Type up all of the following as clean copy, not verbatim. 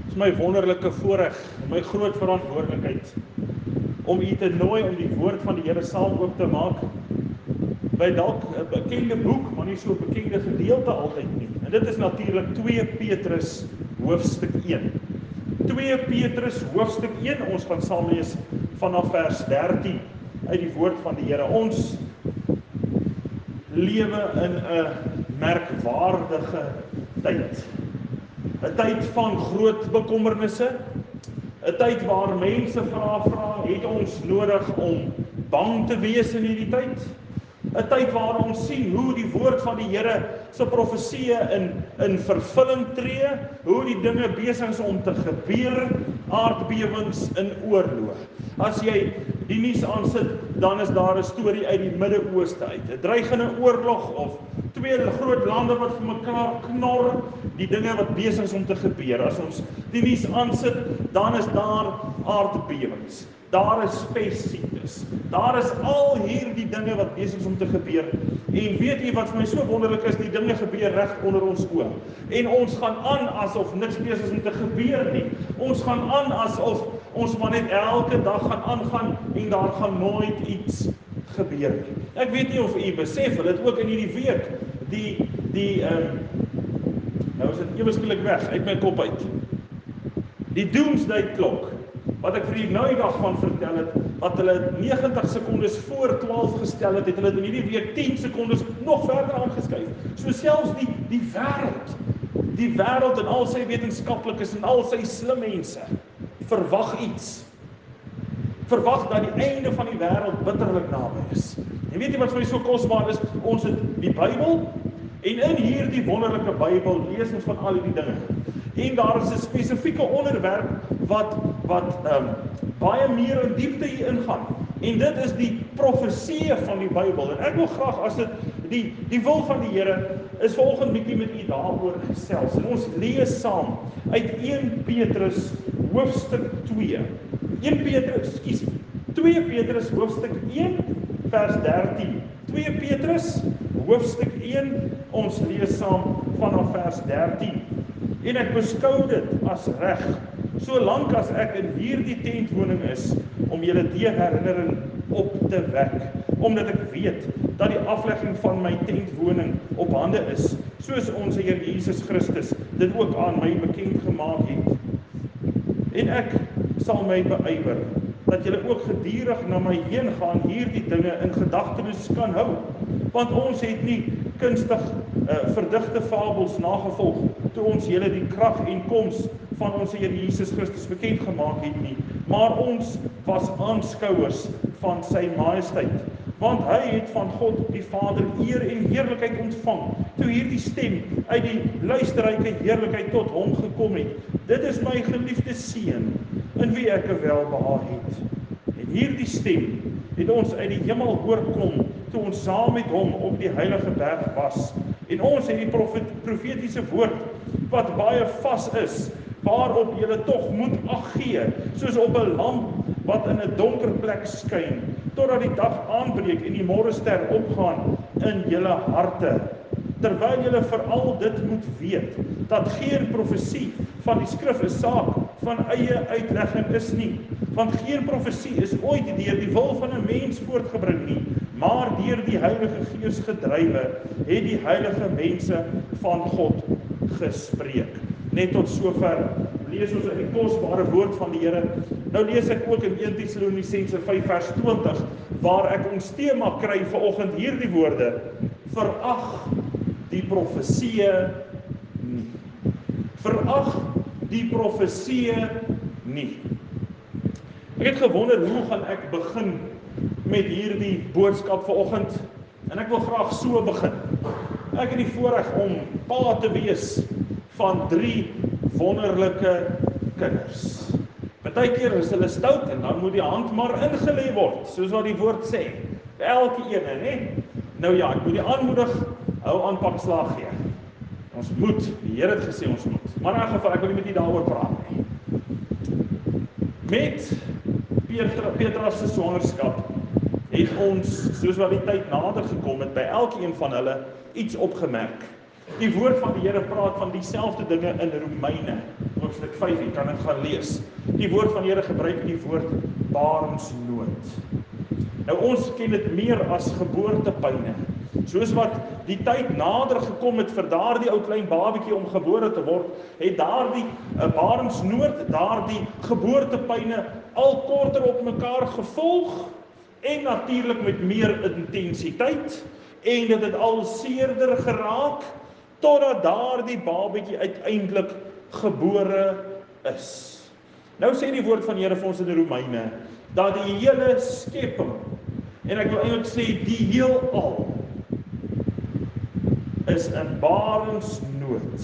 Dit is my wonderlike voorreg, my groot verantwoordelikheid om u te nooi om die woord van die Here saam oop te maak by dalk 'n bekende boek, maar nie so 'n bekende gedeelte altyd nie. En dit is natuurlik 2 Petrus hoofstuk 1. 2 Petrus hoofstuk 1, ons gaan saam lees vanaf vers 13 uit die woord van die Here. Ons lewe in 'n merkwaardige tyd. 'n Tyd van groot bekommernisse, 'n tyd waar mense vra, het ons nodig om bang te wees in hierdie tyd? 'n Tyd waar ons sien hoe die woord van die Here se profeseë in vervulling tree, hoe die dinge besig is om te gebeur, aardbewings in oorlog. As jy die nuus aansit, dan is daar 'n storie uit die Midde-Ooste uit, 'n dreigende oorlog of 2 groot lande wat vir mekaar knor, die dinge wat besig is om te gebeur. As ons die nuus aansit, dan is daar aardbewings, daar is pestsiektes, daar is al hierdie dinge wat besig is om te gebeur. En weet jy wat vir my so wonderlik is, die dinge gebeur reg onder ons oë. En ons gaan aan asof niks besig is om te gebeur nie. Ons gaan aan asof ons maar net elke dag gaan aangaan en daar gaan nooit iets gebeur nie. Ek weet nie of u besef, dit ook in hierdie week, nou is dit ewe skielik weg, uit my kop uit. Die doomsday klok, wat ek vir u nou die dag van vertel het, wat hulle 90 sekondes voor 12 gestel het, het hulle in hierdie week 10 sekondes nog verder aangeskuif. So selfs die wêreld en al sy wetenskaplikes en al sy slim mense, verwag iets. Verwag dat die einde van die wêreld bitterlik naby is. En weet jy wat vir my so kosbaar is? Ons het die Bybel, en in hierdie wonderlike Bybel lees ons van al die dinge. En daar is 'n spesifieke onderwerp wat baie meer in diepte hier ingaan. En dit is die profeseë van die Bybel. En ek wil graag, as dit die wil van die Here is, vanoggend bietjie met u daaroor gesels. En ons lees saam uit 1 Petrus hoofstuk 2. 2 Petrus hoofstuk 1 vers 13. 2 Petrus hoofstuk 1, ons lees saam vanaf vers 13. En ek beskou dit as reg, solank as ek in hierdie tentwoning is, om julle die herinnering op te wek, omdat ek weet dat die aflegging van my tentwoning op hande is, soos ons Here Jesus Christus dit ook aan my bekend gemaak het. En ek sal my beywer dat julle ook gedurig na my heen gaan hierdie dinge in gedagtenis kan hou, want ons het nie kunstig verdigte fabels nagevolg toe ons julle die krag en koms van ons Here Jesus Christus bekend gemaak het nie, maar ons was aanskouers van sy majesteit, want hy het van God die Vader eer en heerlikheid ontvang, toe hierdie stem uit die luisterryke heerlikheid tot hom gekom het. Dit is my geliefde seun, in wie ek welbehaag het. En hierdie stem het ons uit die hemel hoor kom, toe ons saam met hom op die heilige berg was. En ons het die profetiese woord, wat baie vas is, waarop julle tog moet ag gee, soos op 'n lamp wat in 'n donker plek skyn, totdat die dag aanbreek en die môrester opgaan in julle harte. Terwyl julle veral dit moet weet, dat geen profesie van die skrif 'n saak van eie uitlegging is nie, want geen profesie is ooit deur die wil van 'n mens voortgebring nie, maar deur die Heilige Gees gedrywe, het die heilige mense van God gespreek. Net tot sover lees ons uit die kosbare woord van die Here. Nou lees ek ook in 1 Tessalonisense 5 vers 20, waar ek ons tema kry vanoggend hierdie woorde: verag die profeseë nie. Verag die profeseë nie. Ek het gewonder, hoe gaan ek begin met hierdie boodskap vanoggend? En ek wil graag so begin. Ek het die voorreg om pa te wees van 3 wonderlike kinders. Partykeer is hulle stout en dan moet die hand maar ingelê word, soos wat die woord sê. Elke ene, né? Nou ja, ek moet die aanmoedig, hou aanpak slag gee. Ons moet, die Here het gesê ons moet. Maar in 'n geval, ek wil nie met u daaroor praat nie. Met Petrus se swangerskap het ons, soos wat die tyd nader gekom het, by elkeen van hulle iets opgemerk. Die woord van die Here praat van dieselfde dinge in Romeine, hoofstuk 5, jy kan dit gaan lees. Die woord van die Here gebruik die woord barensnood. Nou ons ken dit meer as geboortepyne. Soos wat die tyd nader gekom het vir daardie ou klein babietjie om gebore te word, het daardie barensnood, daardie geboortepyne al korter op mekaar gevolg en natuurlik met meer intensiteit en dit het al seerder geraak totdat daardie babietjie uiteindelik gebore is. Nou sê die woord van die Here vir ons in Romeine dat die hele skepping, en ek wil eintlik sê die heelal, is in barensnood,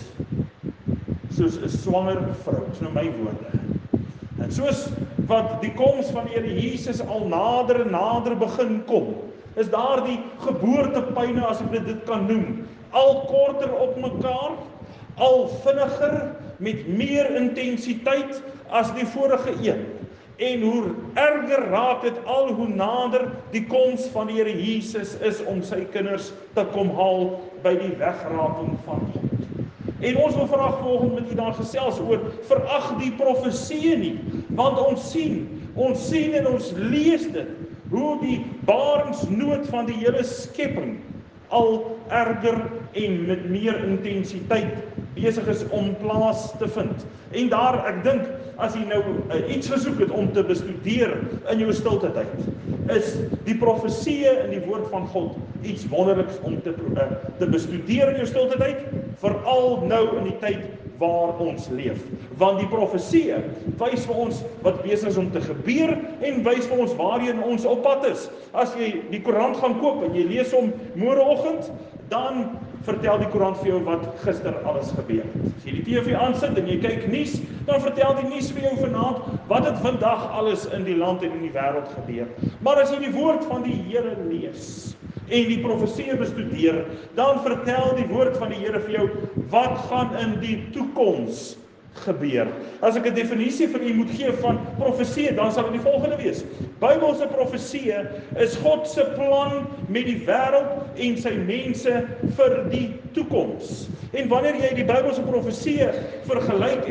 soos 'n swanger vrou. Dis nou my woorde. En soos wat die koms van die Here Jesus al nader en nader begin kom, is daar die geboortepyne, as ek dit kan noem, al korter op mekaar, al vinniger, met meer intensiteit as die vorige een. En hoe erger raak dit al hoe nader die koms van die Here Jesus is om sy kinders te kom haal by die wegraping van God. En ons wil vandag volgende met u daar gesels oor verag die profeseë nie, want ons sien en ons lees dit, hoe die barensnood van die hele skepping al erger en met meer intensiteit besig is om plaas te vind. En daar, ek dink, as jy nou iets gesoek het om te bestudeer in jou stilte tyd, is die profeseë in die woord van God iets wonderliks om te bestudeer in jou stilte tyd, veral nou in die tyd waar ons leef. Want die profeseë wys vir ons wat besig is om te gebeur en wys vir ons waarheen ons op pad is. As jy die koerant gaan koop en jy lees hom môreoggend, dan vertel die koerant vir jou wat gister alles gebeur het. As jy die TV aansit en jy kyk nuus, dan vertel die nuus vir jou vanaand wat het vandag alles in die land en in die wêreld gebeur. Maar as jy die woord van die Here lees en die profeseë bestudeer, dan vertel die woord van die Here vir jou wat gaan in die toekoms gebeur. As ek 'n definisie vir u moet gee van profeseë, dan sal dit die volgende wees. Bybelse profeseë is God se plan met die wêreld en sy mense vir die toekoms. En wanneer jy die Bybelse profeseë vergelyk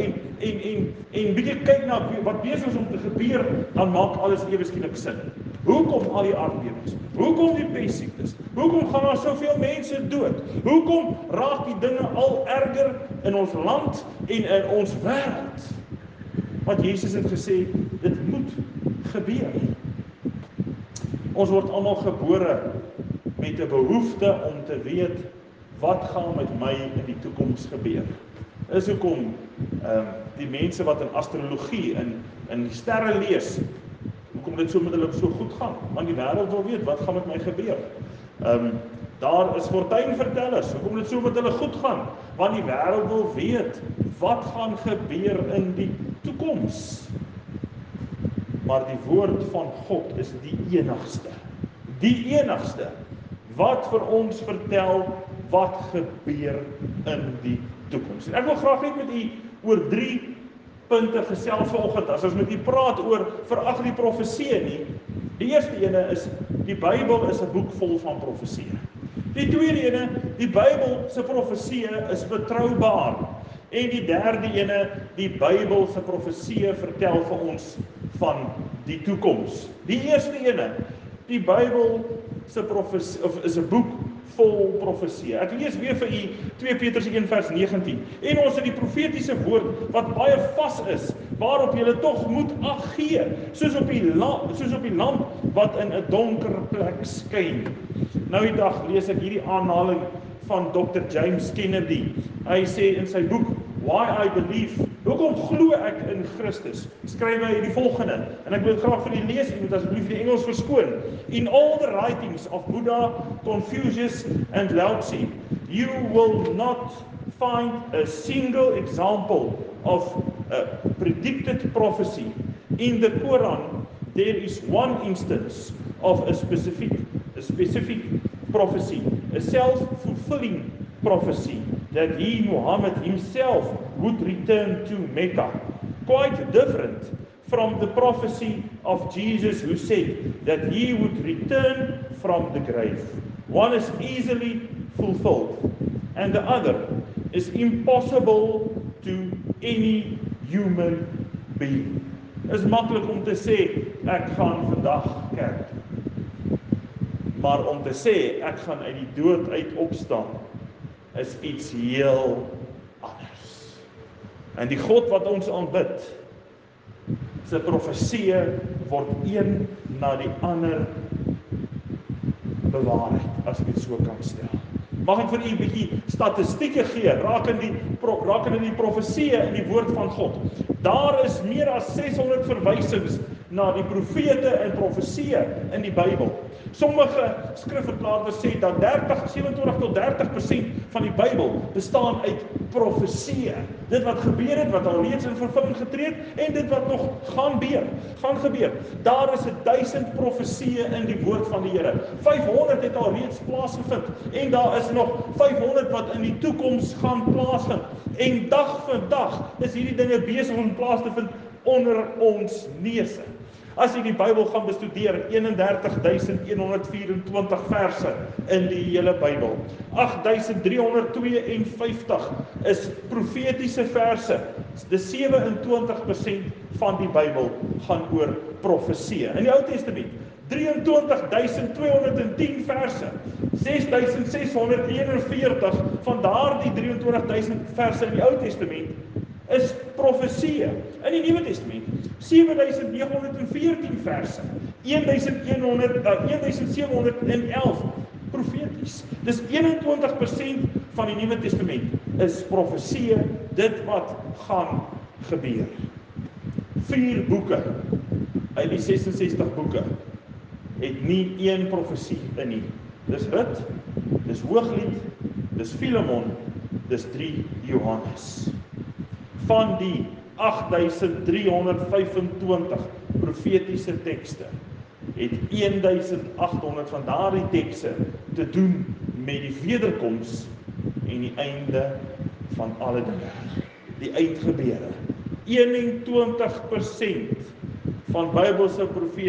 en bietjie kyk na wat besig is om te gebeur, dan maak alles ewe skielik sin. Hoekom al die aardbewings? Hoekom die pestsiektes? Hoekom gaan daar soveel mense dood? Hoekom raak die dinge al erger in ons land en in ons wêreld? Want Jesus het gesê, dit moet gebeur. Ons word almal gebore met 'n behoefte om te weet, wat gaan met my in die toekoms gebeur? Is hoekom die mense wat in astrologie, in die sterre lees, hoekom dit so met hulle so goed gaan, want die wêreld wil weet, wat gaan met my gebeur? Daar is fortuinvertellers, hoekom dit so met hulle goed gaan, want die wêreld wil weet, wat gaan gebeur in die toekoms? Maar die woord van God is die enigste, wat vir ons vertel, wat gebeur in die toekoms. En ek wil graag net met u oor 3 punte gesels vanoggend, as ons met u praat oor verag die profeseë nie. Die eerste ene is, die Bybel is 'n boek vol van profeseë. Die tweede ene, die Bybel se profeseë is betroubaar. En die derde ene, die Bybel se profeseë vertel vir ons van die toekoms. Die eerste ene, die Bybel se profeseë, of is 'n boek vol profeseë. Ek lees weer vir u 2 Petrus 1 vers 19. En ons het die profetiese woord wat baie vas is, waarop julle tog moet ag gee, soos op die lamp wat in 'n donker plek skyn. Nou die dag lees ek hierdie aanhaling van Dr. James Kennedy. Hy sê in sy boek Why I Believe, hoekom glo ek in Christus? Skryf hy die volgende, en ek wil graag vir u lees, u moet asseblief die Engels verskoon. In all the writings of Buddha, Confucius and Lao-Tzu, you will not find a single example of a predicted prophecy. In the Quran, there is one instance of a specific prophecy, a self-fulfilling prophecy, that he, Muhammad himself, would return to Mecca. Quite different from the prophecy of Jesus, who said that he would return from the grave. One is easily fulfilled, and the other is impossible to any human being. Is maklik om te sê, ek gaan vandag kerk toe. Maar om te sê, ek gaan uit die dood uit opstaan, is iets heel anders. En die God wat ons aanbid, sy profesie word een na die ander bewaarheid, as ek dit so kan stel. Mag ek vir u 'n bietjie statistieke gee, rakende die profesie in die woord van God. Daar is meer as 600 verwysings na die profete en profesie in die Bybel. Sommige skrifverklaarders sê dat 27 tot 30% van die Bybel bestaan uit profesie. Dit wat gebeur het, wat al reeds in vervulling getree het, en dit wat nog gaan gebeur. Daar is 1000 profesieë in die woord van die Here. 500 het al reeds plaasgevind, en daar is nog 500 wat in die toekoms gaan plaasvind. En dag vir dag is hierdie dinge besig om plaas te vind onder ons neuse. As jy die Bybel gaan bestudeer, 31.124 verse in die hele Bybel. 8.352 is profetiese verse. Dis 27% van die Bybel gaan oor profesie. In die Ou Testament, 23.210 verse. 6.641 van daardie 23.000 verse in die Ou Testament is profesie. In die Nuwe Testament 7.914 verse, 1.711 profeties. Dis 21% van die Nuwe Testament is profesie, dit wat gaan gebeur. 4 boeke uit die 66 boeke het nie een profesie in nie. Dis Rut, dis Hooglied, dis Filemon, dis 3 Johannes. Van die 8.325 profetiese tekste het 1.800 van daardie tekste te doen met die wederkoms en die einde van alle dinge, die eindgebeure. 21% van Bybelse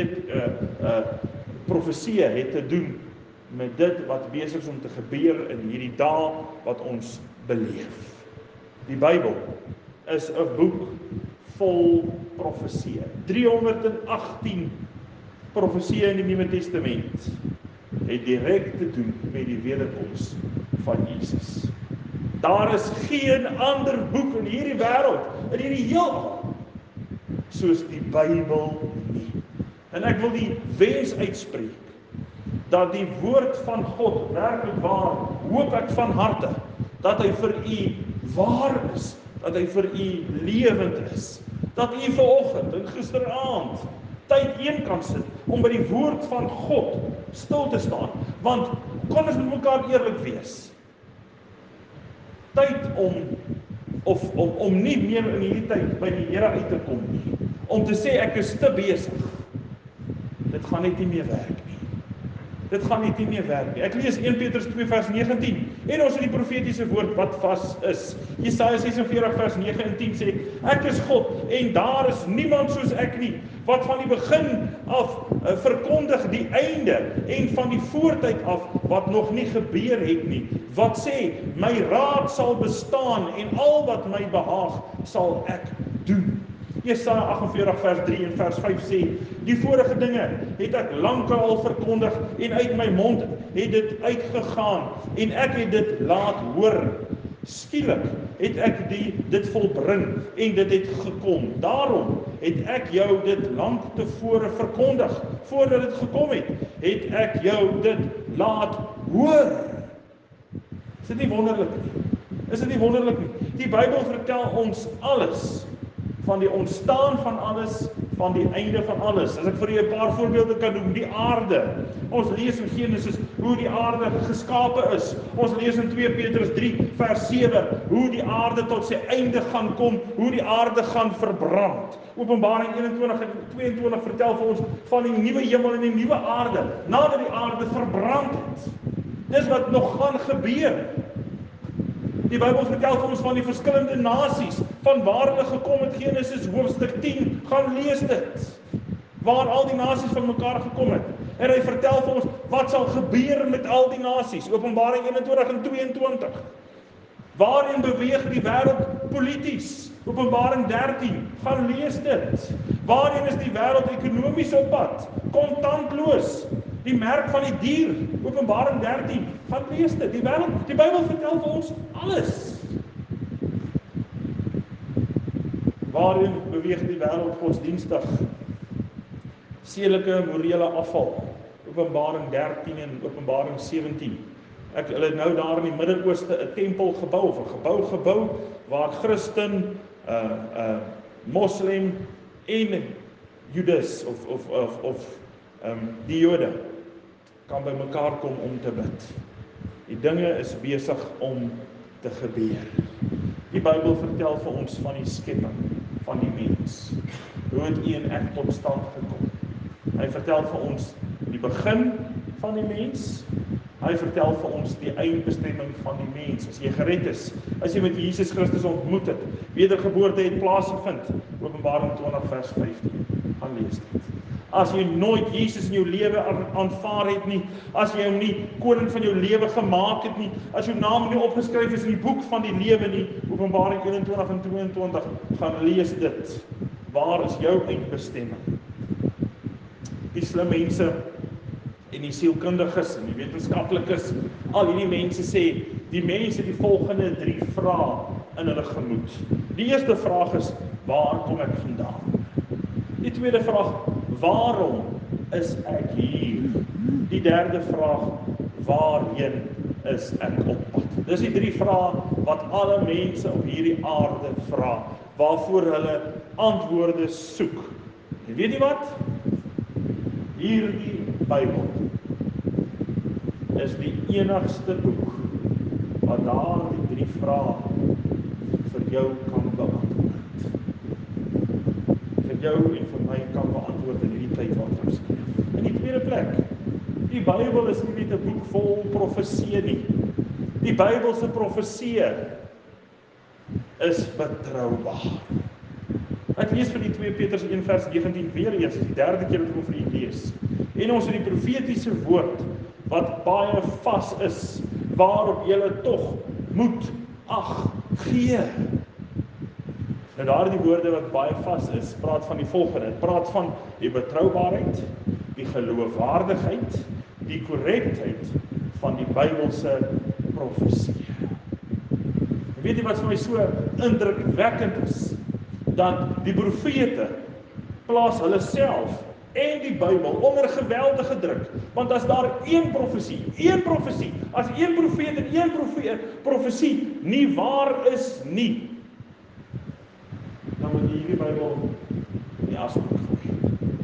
profesie het te doen met dit wat besig is om te gebeur in hierdie dae wat ons beleef. Die Bybel is 'n boek vol profesie. 318 profesie in die Nuwe Testament het direk te doen met die wederkoms van Jesus. Daar is geen ander boek in hierdie wêreld, in hierdie heelal, soos die Bybel nie. En ek wil die wens uitspreek, dat die woord van God werklik waar, hoop ek van harte, dat hy vir u waar is, dat hy vir u lewend is, dat u vanoggend en gisteraand tyd een kan sit om by die woord van God stil te staan, want kan ons met mekaar eerlik wees, tyd om nie meer in hierdie tyd by die Here uit te kom nie, om te sê ek is te besig, dit gaan net nie meer werk nie. Dit gaan net nie meer werk nie. Ek lees 1 Petrus 2 vers 19 en ons het die profetiese woord wat vas is. Jesaja 46 vers 9 en 10 sê, ek is God en daar is niemand soos ek nie, wat van die begin af verkondig die einde en van die voortyd af wat nog nie gebeur het nie, wat sê, my raad sal bestaan en al wat my behaag sal ek doen. Jesaja 48 vers 3 en vers 5 sê, die vorige dinge het ek lankal verkondig en uit my mond het dit uitgegaan en ek het dit laat hoor. Skielik het ek dit volbring en dit het gekom. Daarom het ek jou dit lank tevore verkondig. Voordat dit gekom het ek jou dit laat hoor. Is dit nie wonderlik nie? Is dit nie wonderlik nie? Die Bybel vertel ons alles, van die ontstaan van alles, van die einde van alles. As ek vir julle 'n paar voorbeelde kan noem, die aarde. Ons lees in Genesis hoe die aarde geskape is. Ons lees in 2 Petrus 3 vers 7 hoe die aarde tot sy einde gaan kom, hoe die aarde gaan verbrand. Openbaring 21 en 22 vertel vir ons van die nuwe hemel en die nuwe aarde, nadat die aarde verbrand het. Dis wat nog gaan gebeur. Die Bybel vertel vir ons van die verskillende nasies, van waar hulle gekom het. Genesis hoofstuk 10, gaan lees dit, waar al die nasies van mekaar gekom het. En hy vertel vir ons, wat sal gebeur met al die nasies, Openbaring 21 en 22. Waarin beweeg die wêreld polities? Openbaring 13, gaan lees dit. Waarheen is die wêreld ekonomies op pad? Kontantloos. Die merk van die dier, Openbaring 13, gaan lees dit. Die Bybel vertel vir ons alles. Waarheen beweeg die wêreld godsdienstig? Sedelike morele afval, Openbaring 13 en Openbaring 17. Hulle het nou daar in die Midde-Ooste 'n tempel gebou, of 'n gebou waar Christen, Moslem en Judas of die Jode kan by mekaar kom om te bid. Die dinge is besig om te gebeur. Die Bybel vertel vir ons van die skepping van die mens. Hoe het U en ek tot stand gekom? Hy vertel vir ons die begin van die mens. Hy vertel vir ons die eindbestemming van die mens. As jy gered is, as jy met Jesus Christus ontmoet het, wedergeboorte het plaasgevind, Openbaring 20 vers 15. Gaan lees dit. As jy nooit Jesus in jou lewe aanvaar het nie, as jy hom nie koning van jou lewe gemaak het nie, as jou naam nie opgeskryf is in die boek van die lewe nie, Openbaring 21 en 22, gaan lees dit. Waar is jou eindbestemming? Die slim mense en die sielkundiges en die wetenskaplikes, al hierdie mense sê, die mense die volgende 3 vrae in hulle gemoed. Die eerste vraag is, waar kom ek vandaan? Die tweede vraag, waarom is ek hier? Die derde vraag, waarheen is ek op pad? Dis die 3 vrae wat alle mense op hierdie aarde vra, waarvoor hulle antwoorde soek. En weet jy wat? Hierdie Bybel is die enigste boek wat daardie 3 vrae vir jou kan beantwoord. Vir jou en vir my kan beantwoord in hierdie tyd wat ons leef. In die tweede plek, die Bybel is nie net 'n boek vol profeseë nie. Die Bybelse profeseë is betroubaar. Ek lees vir die 2 Petrus 1 vers 19 weer eens, die derde keer wat ek vir u lees. En ons het die profetiese woord wat baie vas is, waarop julle tog moet ag gee. Nou daardie woorde wat baie vas is, praat van die volgende. Het praat van die betroubaarheid, die geloofwaardigheid, die korrektheid van die Bybelse profesie. Weet jy wat vir my so indrukwekkend is? Dat die profete plaas hulle self en die Bybel onder geweldige druk. Want as daar een profesie, as een profeet en een profesie nie waar is nie, dan moet jy hierdie Bybel in die ashoek gooi.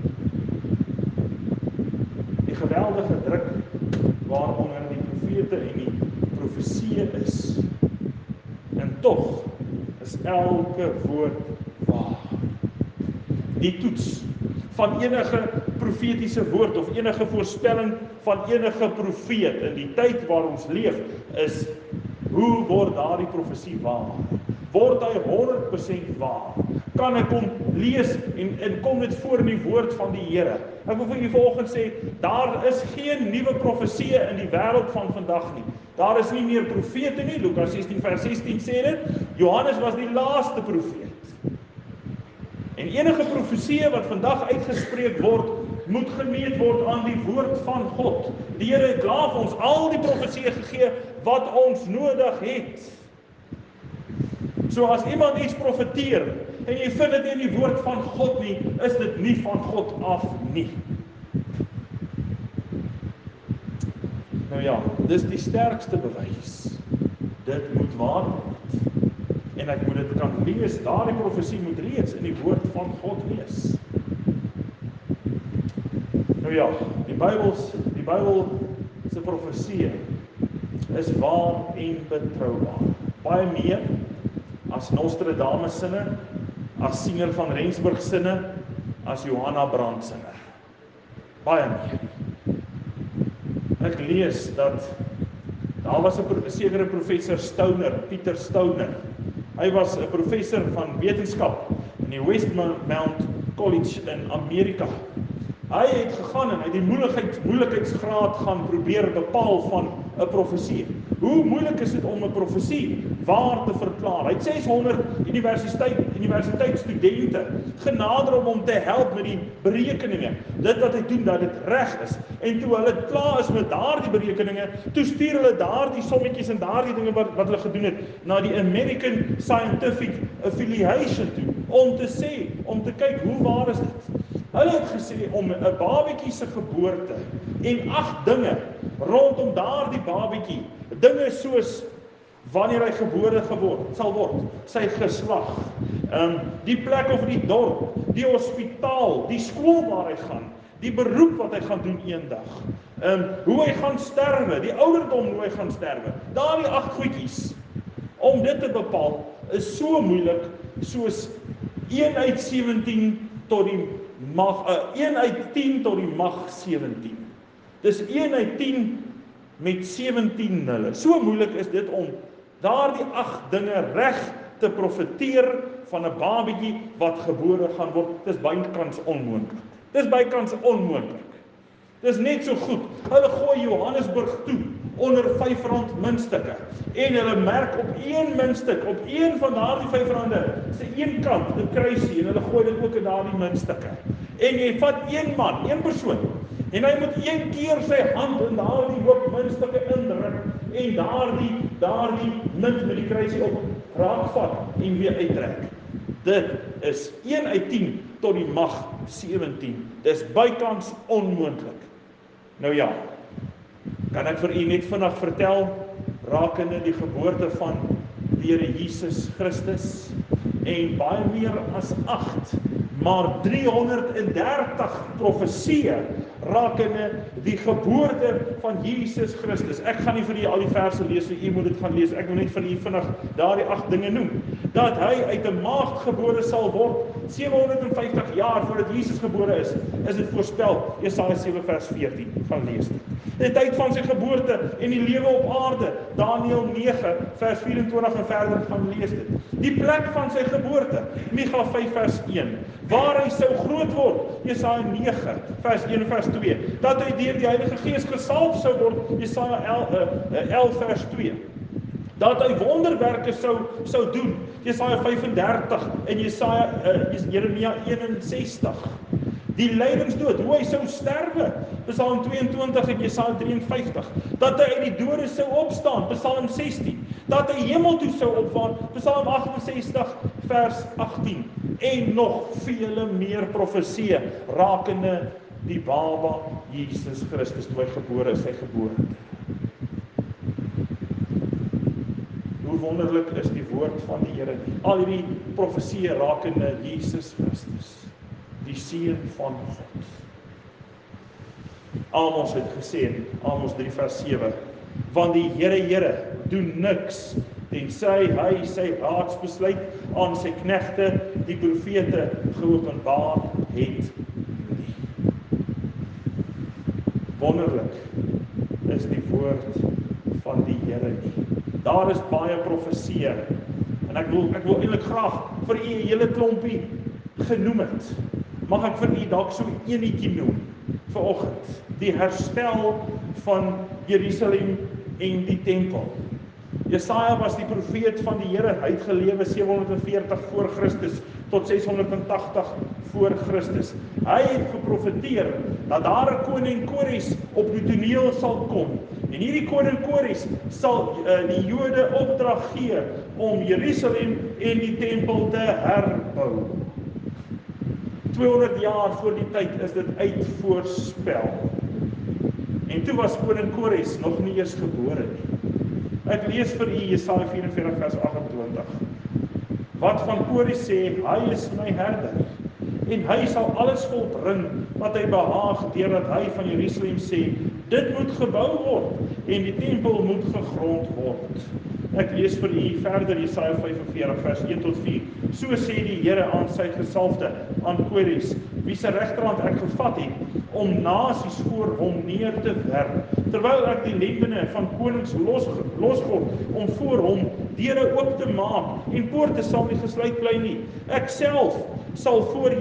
Die geweldige druk waaronder die profete en die profesie is, en tog is elke woord waar. Die toets van enige profetiese woord of enige voorspelling van enige profeet in die tyd waar ons leef is, hoe word daardie profesie waar? Word hy 100% waar? Kan ek hom lees en kom dit voor in die woord van die Here? Ek wil vir u vanoggend sê, daar is geen nuwe profesie in die wêreld van vandag nie. Daar is nie meer profete nie. Lukas 16 vers 16 sê dit. Johannes was die laaste profeet. En enige profesie wat vandag uitgespreek word, moet gemeet word aan die woord van God. Die Here het klaar vir ons al die profesie gegee wat ons nodig het. So as iemand iets profeteer en jy vind dit nie in die woord van God nie, is dit nie van God af nie. Nou ja, dis die sterkste bewys. Dit moet waar word. En ek moet dit kan lees, daardie profesie moet reeds in die woord van God wees. Nou ja, die Bybel se profesie is waar en betroubaar. Baie meer as Nostradamus sinne, as Singer van Rensburg sinne, as Johanna Brand sinne. Baie meer. Ek lees dat daar was 'n sekere professor Stoner, Pieter Stoner. Hy was 'n professor van wetenskap in die Westmount College in Amerika. Hy het gegaan en hy het die moeilikheidsgraad gaan probeer bepaal van 'n profesie. Hoe moeilik is dit om 'n profesie waar te verklaar? Hy het 600 universiteitsstudente genader om hom te help met die berekeninge. Dit wat hy doen, dat dit reg is. En toe hulle klaar is met daardie berekeninge, toe stuur hulle daardie sommetjies en daardie dinge wat hulle gedoen het, na die American Scientific Affiliation toe, om te kyk hoe waar is dit. Hulle het gesê om 'n babatjie se geboorte en 8 dinge rondom daardie babatjie, dinge soos wanneer hy gebore sal word, sy geslag, die plek of die dorp, die hospitaal, die skool waar hy gaan, die beroep wat hy gaan doen eendag, hoe hy gaan sterwe, die ouderdom hoe hy gaan sterwe, daardie 8 goedjies, om dit te bepaal, is so moeilik, soos 1 uit 17 tot die mag, 1 uit 10 tot die mag 17. Dis 1 uit 10 met 17 nulle. So moeilik is dit om daardie 8 dinge reg te profeteer van 'n babatjie wat gebore gaan word. Dis bykans onmoontlik. Dis bykans onmoontlik. Dis net so goed. Hulle gooi Johannesburg toe onder R5 muntstukke. En hulle merk op 1 muntstuk, op 1 van daardie R5 se een kant 'n kruisie en hulle gooi dit ook in daardie muntstukke. En jy vat een man, een persoon, en hy moet 1 keer sy hand in daardie hoop muntstukke indruk en daardie munt met die kruisie op raakvat en weer uittrek. Dit is 1 uit 10 tot die mag 17. Dis bykans onmoontlik. Nou ja, kan ek vir u net vinnig vertel rakende die geboorte van die Here Jesus Christus, en baie meer as 8, maar 330 profesieë rakende die geboorte van Jesus Christus. Ek gaan nie vir u al die verse lees, so u moet dit gaan lees. Ek wil net vir u vinnig daardie 8 dinge noem. Dat hy uit 'n maagd gebore sal word, 750 jaar voordat Jesus gebore is dit voorspel. Jesaja 7 vers 14, gaan lees dit. Die tyd van sy geboorte en die lewe op aarde, Daniël 9 vers 24 en verder, gaan lees dit. Die plek van sy geboorte, Micha 5 vers 1, waar hy sou groot word, Jesaja 9 vers 1 en vers 2, dat hy deur die Heilige Gees gesalf sou word, Jesaja 11 vers 2, dat hy wonderwerke sou doen, Jesaja 35 en Jeremia 61. Die lydingsdood, hoe hy sou sterwe, Psalm 22 en Jesaja 53. Dat hy uit die dode sou opstaan, Psalm 16. Dat hy hemel toe sou opvaar, Psalm 68 vers 18. En nog vele meer profesieë rakende die baba Jesus Christus toe hy gebore is, sy geboorte. Hoe wonderlik is die woord van die Here. Al hierdie profesieë rakende Jesus Christus, die Seun van God. Amos het gesê in Amos 3 vers 7, want die Here doen niks, tensy hy sy raadsbesluit aan sy knegte, die profete, geopenbaar het nie. Wonderlik is die woord van die Here nie. Daar is baie profesieë, en ek wil eintlik graag vir u 'n hele klompie genoem het. Mag ek vir u dalk so enetjie noem vanoggend? Die herstel van Jerusalem en die tempel. Jesaja was die profeet van die Here. Hy het gelewe 740 voor Christus tot 680 voor Christus. Hy het geprofeteer dat daar 'n koning Kores op die toneel sal kom. En hierdie koning Kores sal die Jode opdrag gee om Jerusalem en die tempel te herbou. 200 jaar voor die tyd is dit uitvoorspel. En toe was koning Kores nog nie eers gebore nie. Ek lees vir u Jesaja 44 vers 28. Wat van Kores sê, hy is my herder, en hy sal alles volbring wat hy behaag, deurdat hy van Jerusalem sê, dit moet gebou word, en die tempel moet gegrond word. Ek lees vir u verder Jesaja 45 vers 1 tot 4. So sê die Here aan sy gesalfde, aan Kores, wie se regterhand ek gevat het, om nasies voor hom neer te werp, terwyl ek die lendene van konings losgord, om voor hom deure oop te maak, en poorte sal nie gesluit bly nie. Ek self sal voor jou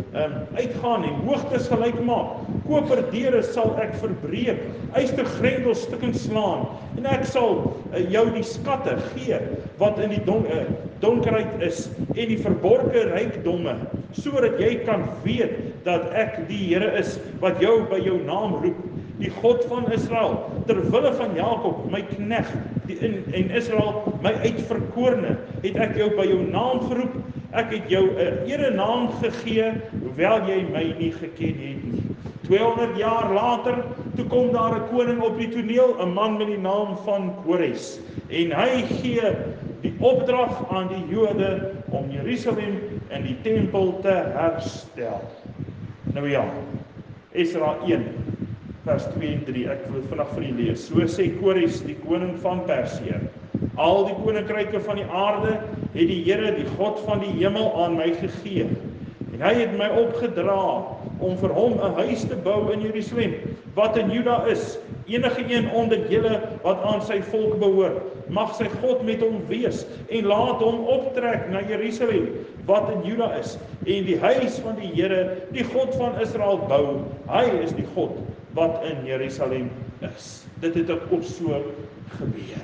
uitgaan en hoogtes gelyk maak. Koperdeure sal ek verbreek, ystergrendels stukkend slaan, en ek sal jou die skatte gee, wat in die donkerheid is, en die verborgde rykdomme, sodat jy kan weet dat ek die Here is, wat jou by jou naam roep, die God van Israel, terwille van Jakob, my knegt, en Israel, my uitverkorene, het ek jou by jou naam geroep, ek het jou 'n erenaam gegee, hoewel jy my nie geken het nie. 200 jaar later, toe kom daar 'n koning op die toneel, 'n man met die naam van Kores, en hy gee die opdrag aan die Jode om Jerusalem en die tempel te herstel. Nou ja, Esra 1, vers 2 en 3, ek wil vandag vir julle lees. So sê Kores, die koning van Persië, al die koninkryke van die aarde het die Here, die God van die hemel, aan my gegee. En hy het my opgedra om vir hom 'n huis te bou in Jerusalem, wat in Juda is. Enige een onder julle wat aan sy volk behoort, mag sy God met hom wees, en laat hom optrek na Jerusalem, wat in Juda is, en die huis van die Here, die God van Israel, bou. Hy is die God wat in Jerusalem is. Dit het ook so gebeur.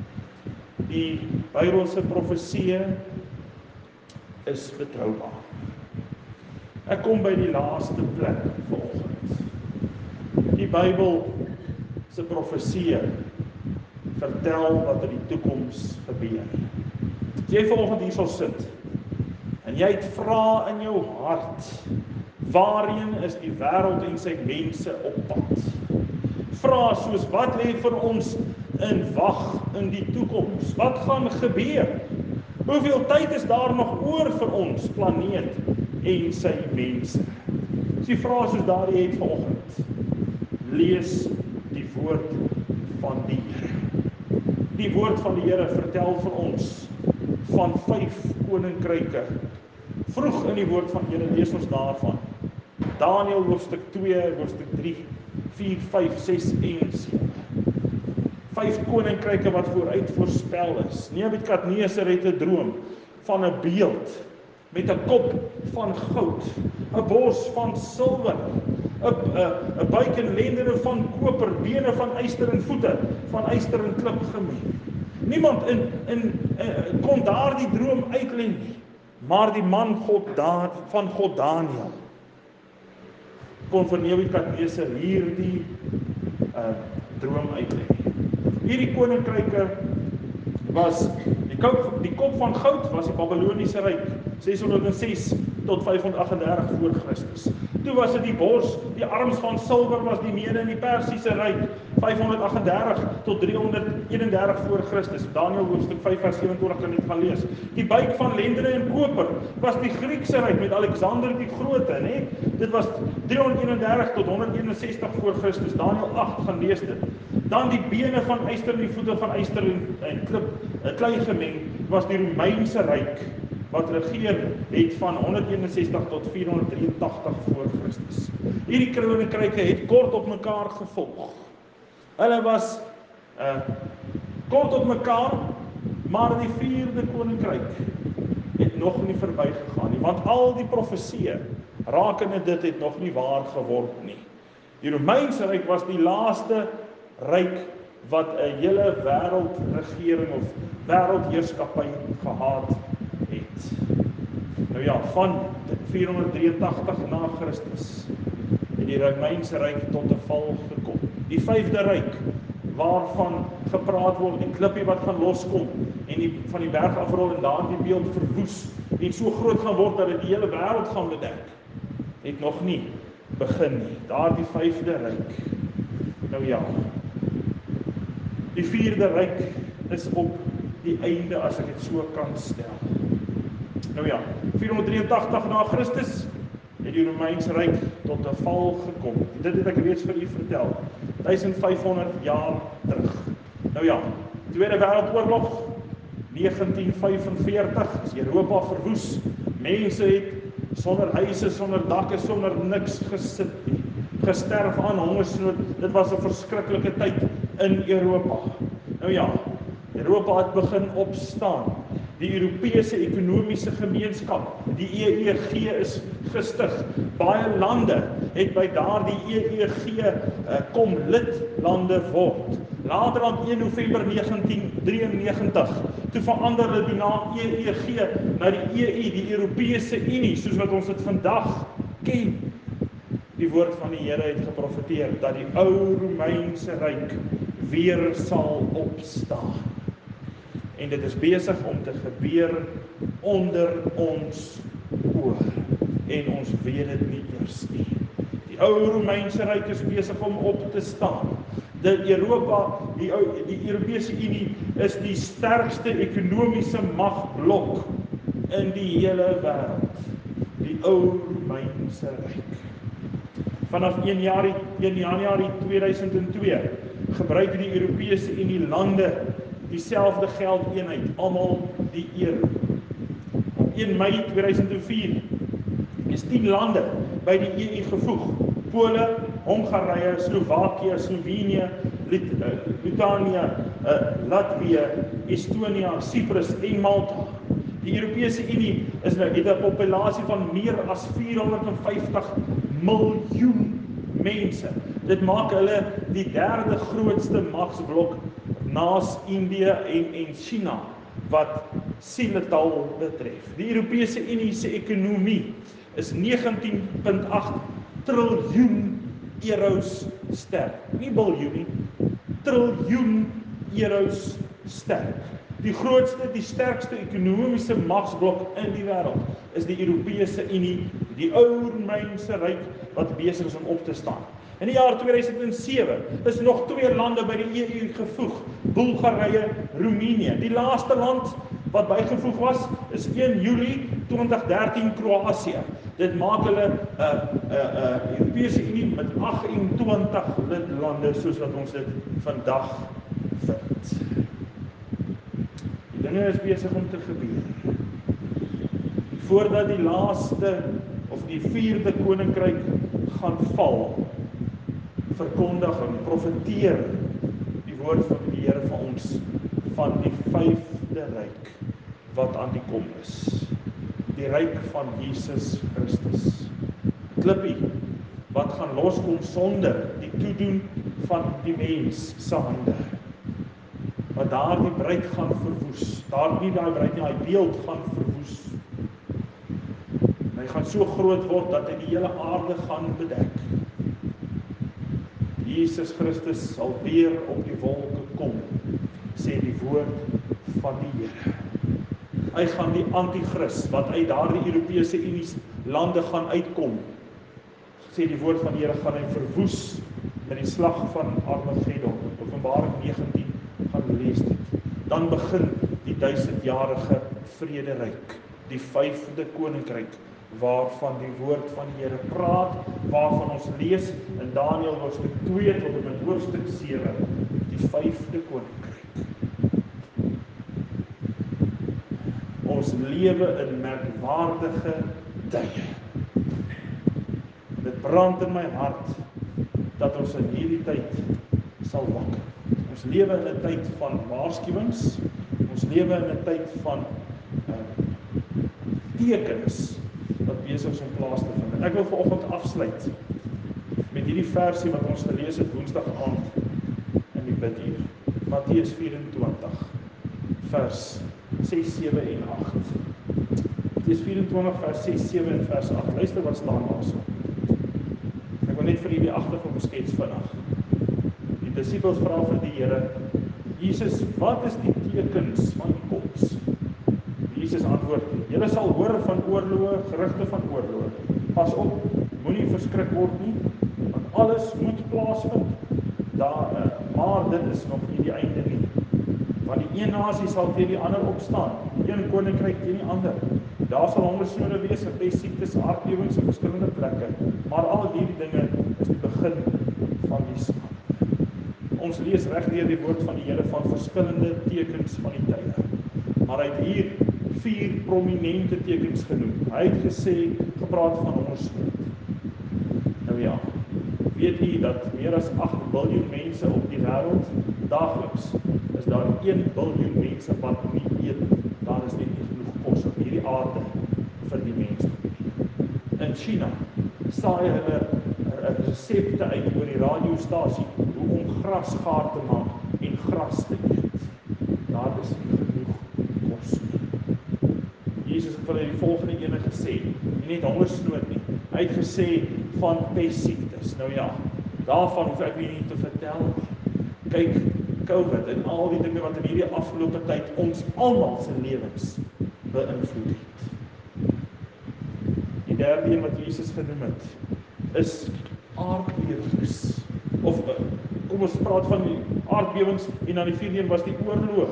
Die Bybelse profeseë is betroubaar. Ek kom by die laaste plek vanoggend. Die Bybel se profeseë vertel wat in die toekoms gebeur. As jy vanoggend hier sal sit en jy het vrae in jou hart, waarheen is die wêreld en sy mense op pad? Vrae soos, wat lê vir ons in wag in die toekoms? Wat gaan gebeur? Hoeveel tyd is daar nog oor vir ons planeet en sy mense? As jy vrae soos daardie het vanoggend, lees die woord van die Here. Die woord van die Here vertel vir ons van 5 koninkryke. Vroeg in die woord van die Here lees ons daarvan. Daniël hoofstuk 2, hoofstuk 3, 4, 5, 6 en 7. 5 koninkryke wat vooruit voorspel is. Nebukadneser het 'n droom van 'n beeld met 'n kop van goud, 'n bors van silwer, 'n buik en lendene van koper, bene van yster en voete van yster en klip gemeng. Niemand kon daardie droom uitlei nie, maar die man van God Daniël kon vir Nebukadneser hierdie droom uitlei. Hierdie koninkryke was die kop van goud was die Babyloniese ryk 606 tot 538 voor Christus. Toe was dit die bors, die arms van silwer was die Mede en die Persiese ryk 538 tot 331 voor Christus. Daniël hoofstuk 5 vers 27 kan dit gaan lees. Die buik van lendene en koper was die Griekse ryk met Alexander die Grote, né? Dit was 331 tot 161 voor Christus. Daniël 8 gaan lees dit. Dan die bene van yster en die voete van yster en klei gemeng was die Romeinse ryk wat regeer het van 161 tot 483 voor Christus. Hierdie koninkryke het kort op mekaar gevolg. Hulle was kort op mekaar, maar die 4de koninkryk het nog nie verbygegaan nie, want al die profeseë rakende dit het nog nie waar geword nie. Die Romeinse ryk was die laaste ryk wat 'n hele wêreldregering of wêreldheerskappy gehad het. Nou ja, van 483 na Christus het die Romeinse ryk tot 'n val gekom. Die 5de ryk waarvan gepraat word, die klippie wat gaan loskom en van die berg afrol en daardie beeld verwoes en so groot gaan word dat dit die hele wêreld gaan bedek, het nog nie begin nie. Daardie 5de ryk. Nou ja, die 4de ryk is op die einde, as ek dit so kan stel. Nou ja, 483 na Christus het die Romeinse ryk tot 'n val gekom. Dit het ek reeds vir u vertel. 1500 jaar terug. Nou ja, Tweede Wêreldoorlog 1945 is Europa verwoes. Mense het sonder huise, sonder dakke, sonder niks gesit nie. Gesterf aan hongersnood. Dit was 'n verskriklike tyd in Europa. Nou ja, Europa het begin opstaan. Die Europese Ekonomiese Gemeenskap, die EEG is gestig. Baie lande het by daardie EEG kom lidlande word. Later aan 1 November 1993, toe verander hulle die naam EEG na die EU, die Europese Unie, soos wat ons dit vandag ken. Die woord van die Here het geprofeteer dat die ou Romeinse ryk weer sal opstaan. En dit is besig om te gebeur onder ons oë. En ons weet dit nie eers nie. Die ou Romeinse ryk is besig om op te staan. Die Europese Unie is die sterkste ekonomiese magblok in die hele wêreld. Die ou Romeinse ryk. Vanaf 1 Januarie 2002 gebruik die Europese Unie lande dieselfde geldeenheid, almal die euro. Op 1 Mei 2004 is 10 lande by die EU gevoeg. Pole, Hongarije, Slovakië, Slovenië, Litanië, Latvië, Estonia, Cyprus en Malta. Die Europese Unie het 'n populasie van meer as 450 miljoen mense. Dit maak hulle die derde grootste magsblok naas Indië en China wat sieletal betref. Die Europese Unie se ekonomie is 19,8 triljoen euros sterk. Nie biljoen nie, triljoen euros sterk. Die grootste, die sterkste ekonomiese magsblok in die wêreld is die Europese Unie, die ou Romeinse ryk wat besig is om op te staan. In die jaar 2007 is nog 2 lande by die EU gevoeg, Bulgarije, Roemenië. Die laaste land wat bygevoeg was, is 1 Julie 2013 Kroasie. Dit maak hulle Europese Unie met 28 lidlande soos wat ons dit vandag vind. Die dinge is besig om te gebeur. Voordat die laaste of die 4de koninkryk gaan val, verkondig en profeteer die woord van die Here vir ons van die 5de ryk wat aan die kom is. Die ryk van Jesus Christus. Klippie wat gaan loskom sonder die toedoen van die mens se hande. Wat daardie bruid gaan verwoes. Daai bruid nie, hy beeld gaan verwoes. En hy gaan so groot word dat hy die hele aarde gaan bedek. Jesus Christus sal weer op die wolke kom, sê die woord van die Here. Hy gaan die antichrist, wat uit daardie Europese Unie lande gaan uitkom, sê die woord van die Here, gaan hy verwoes in die slag van Armageddon. Openbaring 19 gaan lees dit. Dan begin die 1000-jarige vrederyk, die 5de koninkryk, waarvan die woord van die Here praat, waarvan ons lees in Daniël hoofstuk 2 tot en met hoofstuk 7, die 5de koninkryk. Ons lewe in merkwaardige tye. Dit brand in my hart dat ons in hierdie tyd sal wakker. Ons lewe in 'n tyd van waarskuwings, ons lewe in 'n tyd van tekens wat besig is om plaas te vind. En ek wil vanoggend afsluit met hierdie versie wat ons gelees het Woensdag aand in die biduur. Matteus 24 vers 6, 7 en 8. Matteus 24 vers 6, 7 en vers 8. Luister wat staan daarso. Ek wil net vir julle agtergrond skets vandag. Die disippels vra vir die Here, Jesus, wat is die tekens van die koms? Jesus antwoord, julle sal hoor van oorloë, gerugte van oorloë. Pas op, moenie verskrik word nie, want alles moet plaasvind. Maar dit is nog nie die einde nie. Want die een nasie sal teen die ander opstaan, een koninkryk teen die ander. Daar sal hongersnode wees, pestsiektes, aardbewings op verskillende plekke. Maar al hierdie dinge is die begin van die smart. Ons lees reg deur die woord van die Here van verskillende tekens van die tye. Maar hy het hier 4 prominente tekens genoem. Hy het gepraat van hongersnood. Nou ja, weet u dat meer as 8 biljoen mense op die wêreld, daagliks is daar 1 biljoen mense wat nie eet daar is net nie genoeg kos op hierdie aarde vir die mens nie. In China saai hulle resepte uit oor die radiostasie hoe om grasgaar te maak en gras te eet. Daar is nie genoeg kos nie. Jesus het vir hulle die volgende ene gesê, nie net hongersnood nie. Hy het gesê van pestsiektes. Nou ja, daarvan hoef ek nie te vertel nie. Kyk, COVID en al die dinge wat in hierdie afgelope tyd ons almal se lewens beïnvloed het. Die derde een wat Jesus genoem het, is aardbewings. Of kom ons praat van die aardbewings en dan die vierde een was die oorlog.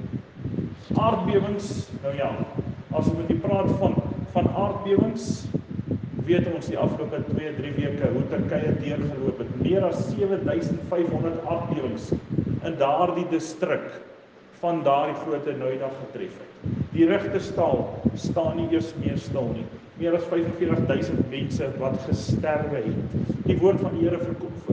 Aardbewings, nou ja, as ons met die praat van aardbewings, weet ons die afgelope 2-3 weke hoe Turkye deurgeloop het. Meer as 7500 aardbewings in daardie distrik van daardie groot Noida getref het. Die Rigterskaal staan nie eers meer stil nie. Meer as 45.000 mense wat gesterwe het. Die woord van die Here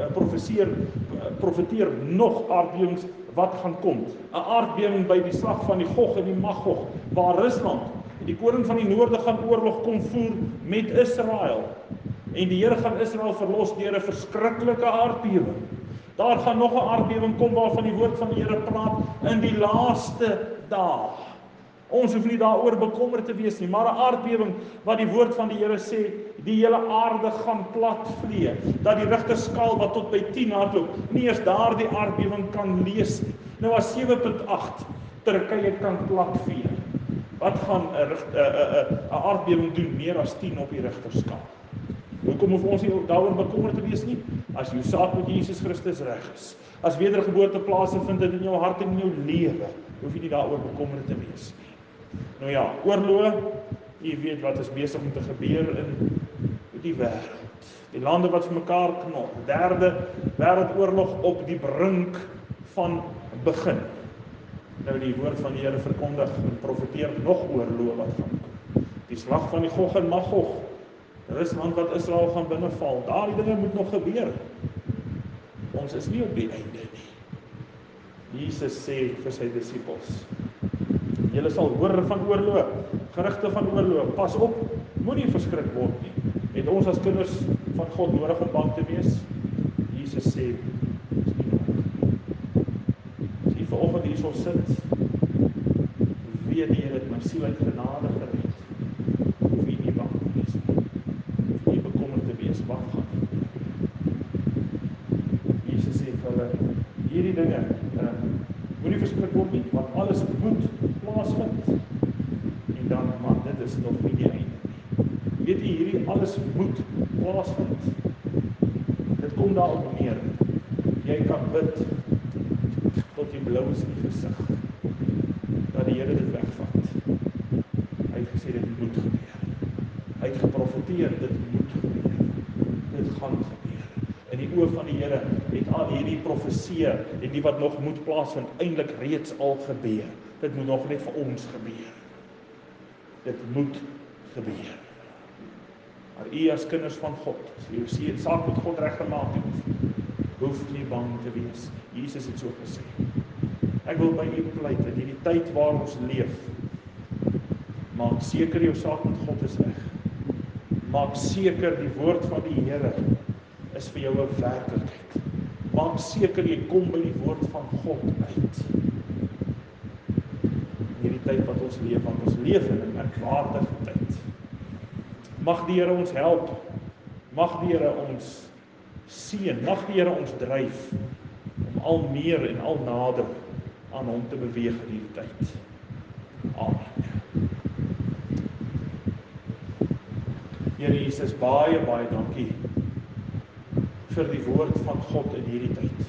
profeteer nog aardbewings wat gaan kom. 'n Aardbewing by die slag van die Gog en die Magog, waar Rusland en die koning van die noorde gaan oorlog kom voer met Israel. En die Here gaan Israel verlos deur 'n verskriklike aardbewing. Daar gaan nog 'n aardbewing kom waarvan die woord van die Here praat in die laaste dae. Ons hoef nie daaroor bekommerd te wees nie, maar 'n aardbewing wat die woord van die Here sê, die hele aarde gaan platvlee, dat die Rigterskaal wat tot by 10 hardloop, nie eens daardie aardbewing kan lees nie. Nou as 7.8 Turkye kan platvee, wat gaan 'n aardbewing doen meer as 10 op die Rigterskaal? Hoekom hoef ons nie daaroor bekommerd te wees nie? As jou saak met Jesus Christus reg is, as wedergeboorte plaasvind in jou hart en in jou lewe, hoef jy nie daaroor bekommerd te wees nie. Nou ja, oorlog, jy weet wat is besig om te gebeur in die wêreld. Die lande wat vir mekaar knop. Derde wêreldoorlog op die brink van begin. Nou die woord van die Here verkondig en profeteer nog oorlog wat gaan kom. Die slag van die Gog en Magog. Rusland wat Israel gaan binneval. Daardie dinge moet nog gebeur. Ons is nie op die einde nie. Jesus sê vir sy disippels, julle sal hoor van oorlog, gerugte van oorlog. Pas op, moenie verskrik word nie. Het ons as kinders van God nodig om bang te wees? Jesus sê, dis nie nodig. As jy vanoggend hierso sit, weet die Here het my siel uit genade gered. Hoef jy nie bang te wees nie. Hoef jy bekommerd te wees, wat gaan nie. Jesus sê vir hulle, hierdie dinge, moenie verskrik word nie, want alles moet plaasvind. En dan, maar dit is nog nie die einde nie. Weet jy, hierdie alles moet plaasvind. Dit kom daarop neer. Jy kan bid tot jy blou is in die gesig, dat die Here dit wegvat. Hy het gesê dit moet gebeur. Hy het geprofeteer, dit moet gebeur. Dit gaan gebeur. In die oë van die Here het al hierdie profeseë en die wat nog moet plaasvind, eintlik reeds al gebeur. Dit moet nog net vir ons gebeur. Dit moet gebeur. Maar u as kinders van God, as jy sê dit saak met God reggemaak het, hoef nie bang te wees. Jesus het so gesê. Ek wil by u pleit in hierdie tyd waar ons leef. Maak seker jou saak met God is reg. Maak seker die woord van die Here is vir jou 'n werklikheid. Maak seker jy kom by die woord van God uit. In hierdie tyd wat ons leef, want ons leef in 'n merkwaardige tyd. Mag die Here ons help. Mag die Here ons seën. Mag die Here ons dryf om al meer en al nader aan hom te beweeg in hierdie tyd. Amen. Here Jesus, baie dankie vir die woord van God in hierdie tyd.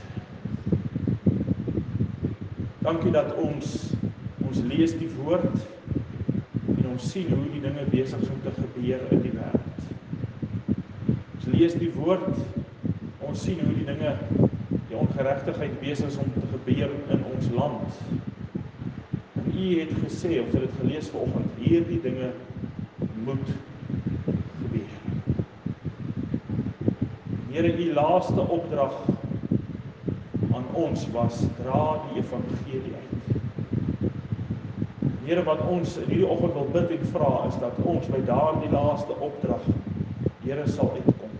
Dankie dat ons lees die woord en ons sien hoe die dinge besig is om te gebeur in die wêreld. Ons lees die woord, ons sien hoe die dinge, die ongeregtigheid besig is om te gebeur in ons land. En u het gesê, ons het dit gelees vanoggend, hierdie dinge moet gebeur. Here, u laaste opdrag aan ons was, dra die evangelie uit. Here, wat ons in hierdie oggend wil bid en vra, is dat ons by daardie laaste opdrag, Here, sal uitkom.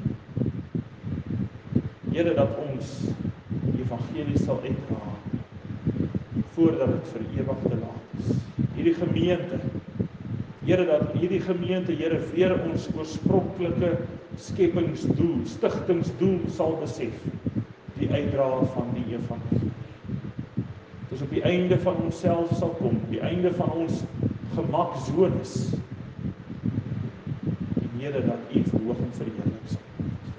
Here, dat ons die evangelie sal uitdra, voordat dit vir ewig te laat is. Hierdie gemeente, Here, dat hierdie gemeente, Here, weer ons oorspronklike skepingsdoel, stigtingsdoel sal besef, die uitdra van die evangelie. Dus op die einde van onsself sal kom, die einde van ons gemakzones, en Here, dat U verhoog en verheerlik sal.